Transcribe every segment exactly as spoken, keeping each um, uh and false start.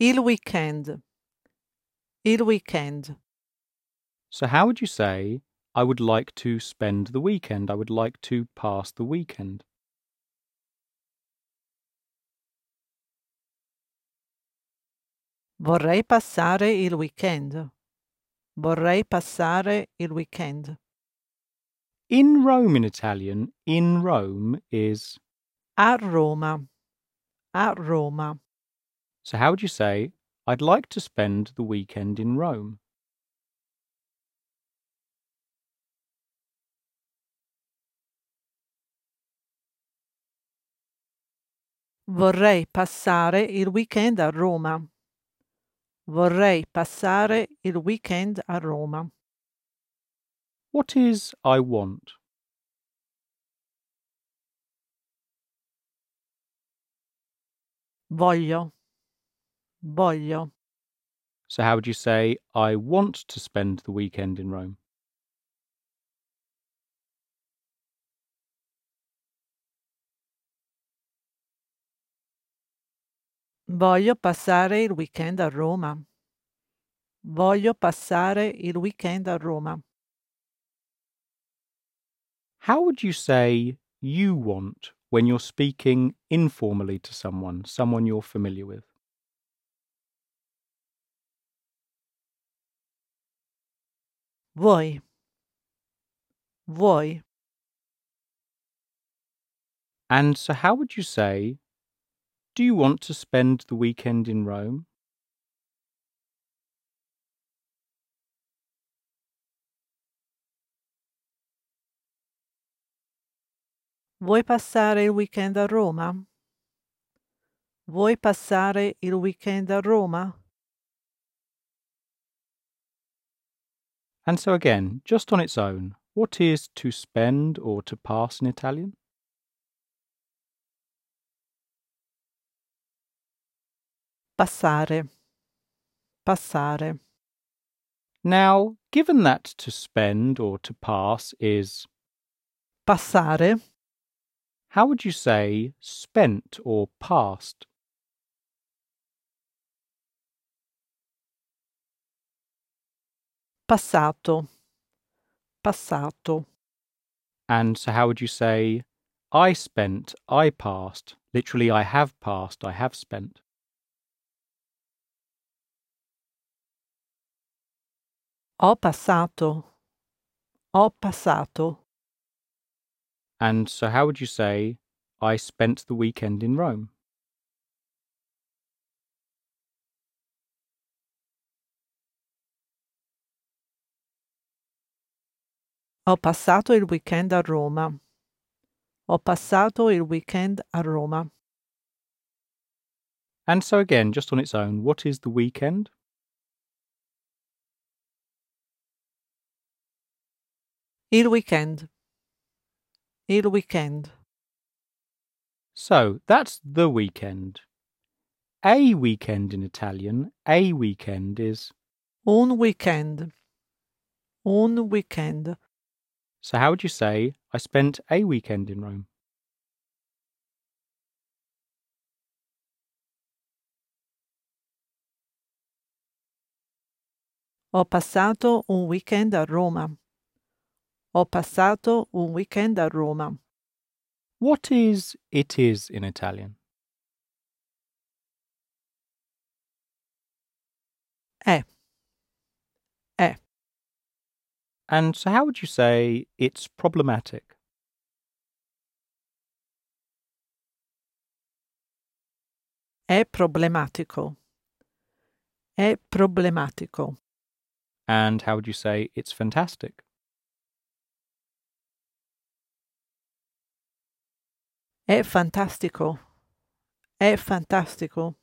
Il weekend. Il weekend. So how would you say, I would like to spend the weekend? I would like to pass the weekend. Vorrei passare il weekend. Vorrei passare il weekend. In Rome in Italian, in Rome is... A Roma. A Roma. So how would you say, I'd like to spend the weekend in Rome? Vorrei passare il weekend a Roma. Vorrei passare il weekend a Roma. What is I want? Voglio. Voglio. So how would you say, I want to spend the weekend in Rome? Voglio passare il weekend a Roma. Voglio passare il weekend a Roma. How would you say you want when you're speaking informally to someone, someone you're familiar with? Vuoi. Vuoi. And so how would you say, do you want to spend the weekend in Rome? Vuoi passare il weekend a Roma? Vuoi passare il weekend a Roma? And so again, just on its own, what is to spend or to pass in Italian? Passare. Passare. Now, given that to spend or to pass is Passare. how would you say spent or passed? Passato. Passato. And so how would you say I spent, I passed? Literally, I have passed, I have spent. Ho passato. Ho passato. And so how would you say I spent the weekend in Rome? Ho passato il weekend a Roma. Ho passato il weekend a Roma. And so again, just on its own, what is the weekend? Il weekend. Il weekend. So that's the weekend. A weekend in Italian, a weekend is... Un weekend. Un weekend. So how would you say I spent a weekend in Rome? Ho passato un weekend a Roma. Ho passato un weekend a Roma. What is it is in Italian? È. È. And so how would you say it's problematic? È problematico. È problematico. And how would you say it's fantastic? È fantastico. È fantastico.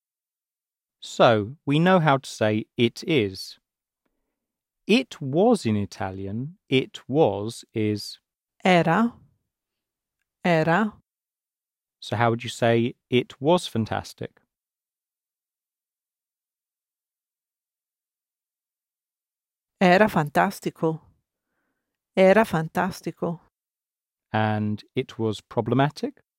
So we know how to say it is. It was in Italian, it was is... Era. Era. So how would you say it was fantastic? Era fantastico. Era fantastico. And it was problematic?